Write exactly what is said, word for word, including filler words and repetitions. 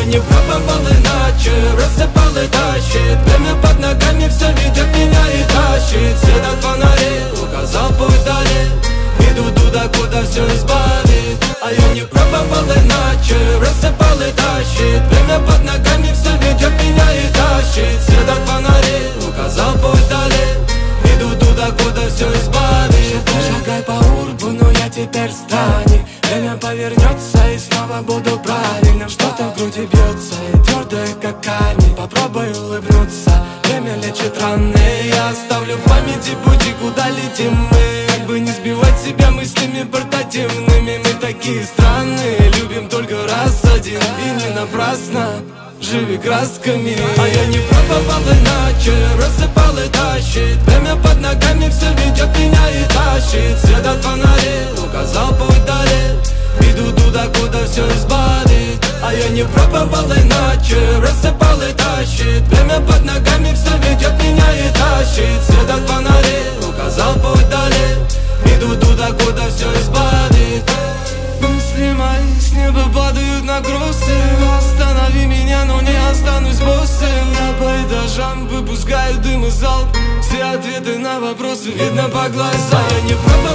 не пробовал иначе, рассыпал и тащит. Время под ногами все ведет меня и тащит. Свет от фонарей указал путь далее, иду туда, куда все избавит. А я не пробовал иначе, рассыпал и тащит. Время под ногами все ведет меня и тащит. Свет от фонарей указал путь далее, иду туда, куда все избавит. Шагай по урбану, я теперь странник. Время повернется и снова буду правильным. Что-то в груди бьется и твердое, как камень. Попробуй улыбнуться, время лечит раны. Я оставлю в памяти пути, куда летим мы. Как бы не сбивать себя мыслями портативными. Мы такие странные, любим только раз один. И не напрасно, живи красками. А я не пробовал иначе, рассыпал и тащит. Время под ногами все ведет меня и тащит. Свет от фонарей указал путь далее, иду туда, куда все избавит. А я не пробовал иначе, рассыпал и тащит. Время под ногами все ведет меня и тащит. Свет от фонарей указал путь далее, иду туда, куда все избавит. Мысли мои с неба падают на грусы. Останови меня, но не останусь боссом. Я по этажам выпускаю дым и залп. Все ответы на вопросы видно по глазам. Я не пробовал